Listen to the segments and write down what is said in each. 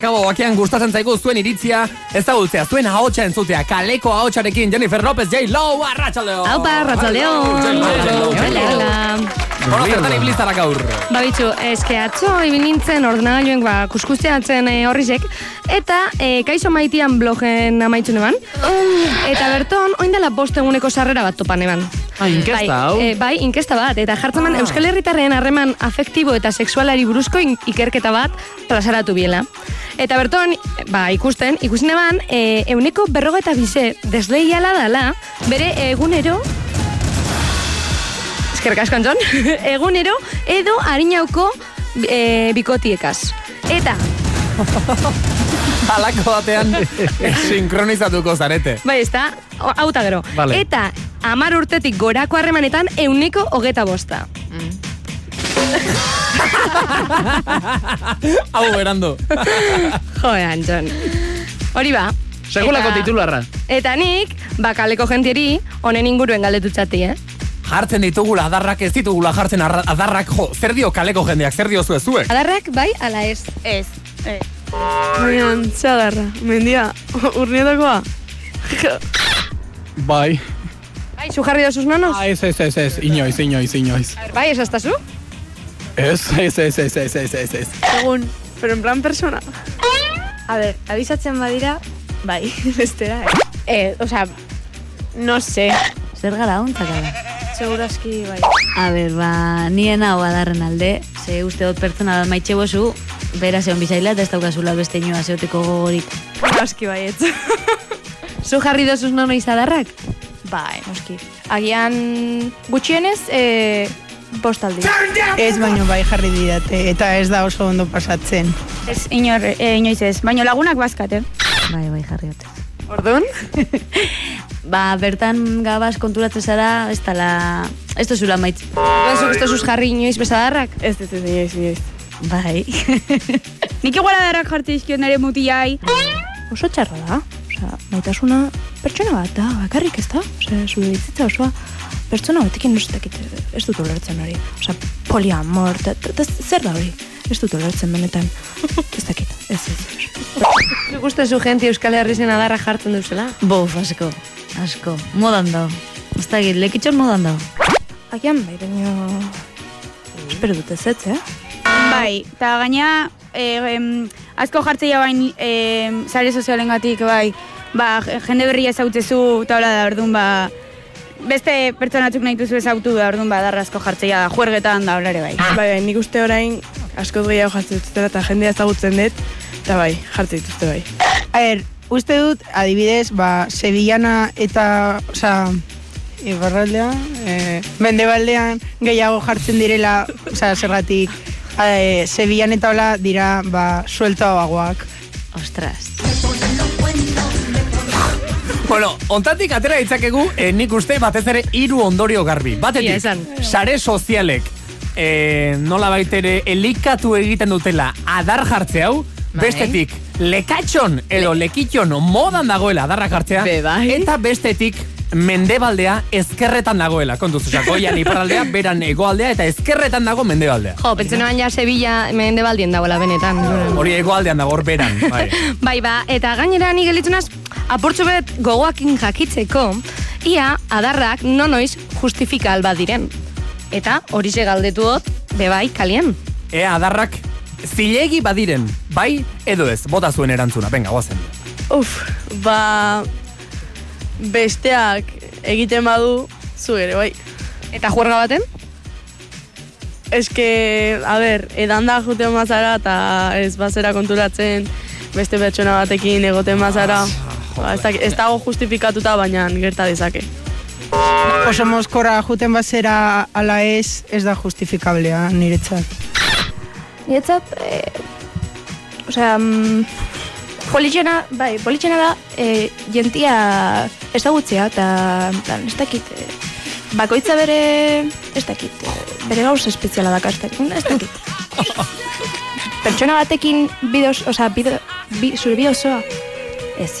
Kabo, bakean gustatzen zaigu zuen iritzia, ezagutzea, zuen ahotsa entzutea, kaleko ahotsarekin Jennifer Lopez, J-Lo, arratsaldeo! Aupa, arratsaldeo! Hora zertan ibilizara gaur. Bitxu, eske atzo ibin nintzen ordenagailuen kuskusteatzen horrizek, eta kaixo maitian blogen amaitzu neban, eta berton, oindela 5 eguneko sarrera bat topan eban. Inkesta, hau? Bai, inkesta bat, eta jartzen man Euskal Herritarren harreman afektibo eta sexualari buruzko ikerketa bat plazaratu biela. Eta berton, ikusten eban, euneko 52 desleiala dala, bere egunero, eskerrik asko Anton, egunero edo harinauko bikotiekaz. Eta... Halako batean sinkronizatuko zarete. Bai, ez da, hauta gero. Vale. Eta 10 urtetik gorako harremanetan euneko 25. Hau berando. Joe, Anton. Hori ba. Segulako titularra. Eta nik, kaleko jentieri, honen inguruen galdetutxati, Jartzen ditugula adarrak, ez ditugula jartzen adarrak, zer dio kaleko jendeak, zer dio zuek? Adarrak, bai, ala ez. Ez. Baina, ze adarra, mendia, urnietakoa. Bai. Bai, zu jarri dozuz nanos? Ez, inoiz. Bai, ez aztazu? Ez. Segun, pero en plan persona. A ver, abisatzen badira, bai, bestera, Osea, no sé. Zer gara hontzakala? Segurazki, bai. A ver, nien hau adarren alde, ze uste dut pertsona bat maitxe bozu, bera zeon bizaila eta ez daukazula beste inoa zeoteko gogorik. Noski baietz. Zu jarri dozuz nanos adarrak? Bai, noski. Agian gutxienez, postaldi. Ez baino bai jarri didate, eta ez da oso ondo pasatzen. Ez, inoiz ez. Baina lagunak bazkat, Bai, jarri dute. Orduan? Bertan gabaz konturatzen zara, ez dozula maitz. Zuk ez dozuz jarri inoiz bezadarrak? Ez, inoiz. Bai. Nik igual adarrak jartzen izkiot nire mutiai. Oso txarra da. Osea, maitasuna pertsona bat da, bakarrik ez da? Osea, zure bizitza osoa pertsona batekin ez dut ulertzen hori. Osea, poliamor, zer da hori? Ez dut ulertzen benetan. Ez dakit, ez. Zuk uste zu jenti Euskal Herrizen adarra jartzen duzela? Bof, asko. Modan dao. Ez dakit, lekitxon modan dao. Agian bai, baina... Espero dut ez, Bai, eta gaina, asko jartzeia bain sare sozialengatik, bai, jende berria ezautzezu, eta hola da, orduan, beste pertsonatzuk nahi duzu ezautu da, orduan, darra asko jartzeia da, juergetan da, olare bai. Bai, nik uste orain askoz gehiago jartzen dituztela eta jendea ezagutzen dut, eta bai, jartzen dituzte bai. A ver, uste dut, adibidez, Sevillana eta, ibarraldean, mendebaldean gehiago jartzen direla, zergatik, Sevillan eta hola dira, sueltoagoak. Ostras. Bueno, ontatik atera ditzakegu, nik uste batez ere 3 ondorio garbi. Batetik, sare sozialek nola baitere elikatu egiten dutela adar jartze hau, bestetik, lekatxon edo lekitxon modan dagoela adarra jartzea, eta bestetik, mendebaldea ezkerretan dagoela, kontuz, goian iparraldea, beran egoaldea, eta ezkerretan dago mendebaldea. Jo, pentsenu baina Sevilla mendebaldien dagoela benetan. Hori egoaldean dago, hor beran, bai. Bai, eta gainera ni gelitzunaz, apurtxo bet gogoakin jakitzeko, ia adarrak nonoiz justifikal bat diren. Eta hori galdetu dut, bebai, kalien. Adarrak zilegi badiren, bai edo ez, bota zuen erantzuna, venga, guazen. Besteak egiten badu, zu ere, bai. Eta juerga baten? Eske, edan da juten mazara eta ez bazera konturatzen beste pertsona batekin egoten mazara. Ez dago justifikatuta, baina gerta dezake. Oso mozkora juten bazera ala ez da justifikablea niretzat. Niretzat, politxena da, jentia ezagutzea, eta ez dakit, bakoitza bere, ez dakit, bere gauza espeziala daka, ez dakit. Pertsona batekin zure bide osoa, ez.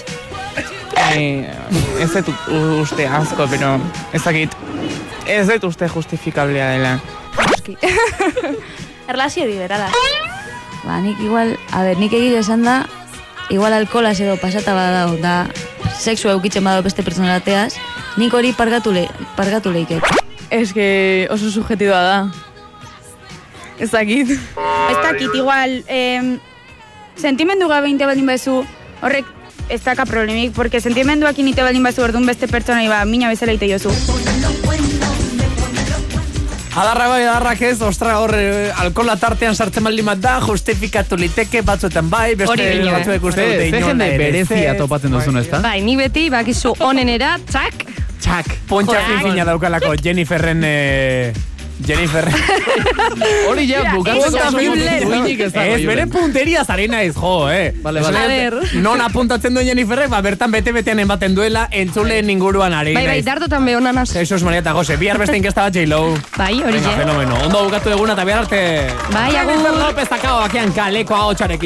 Ez dut uste asko, pero ez dakit, ez dut uste justifikablea dela. Erlazio liberala. Ba, nik igual, nik egile esan da, igual alkolaz edo pasata badau, da sexua eukitzen badau beste personalateaz, nik hori pargatu leiket. Ez que oso subjetiboa da. Ez dakit. Ez dakit, igual, sentimendu gabe inte baldin bezu, horrek ez daka problemik, porque sentimenduak inite baldin bezu orduan beste pertsonai mina bezala ite jozu. Adarra bai, adarrak ez, ostra hor, alkola tartean sartzen baldin bat da, justifikatu liteke batzuetan bai, beste batzuek uste dute inola ere. Jende berezia topatzen duzun, ez da? Bai, ni beti, bakizu onenera, txak. Pontxa finfina daukalako Jenniferren... Hori ja, bukatzeko duinik ez dago. Ez, beren punteria zarena ez, jo, Vale. Non apuntatzen duen Jenniferrek, bertan bete-betean ematen duela entzuleen inguruan ari. Bai, dartotan behonan az. Jesus Maria eta Jose, bihar beste inkesta bat J-Lo. Bai, hori fenomeno. Ondo bukatu eguna eta bihar arte. Bai, agur. Jennifer López akabo bakian kaleko hau txarekin.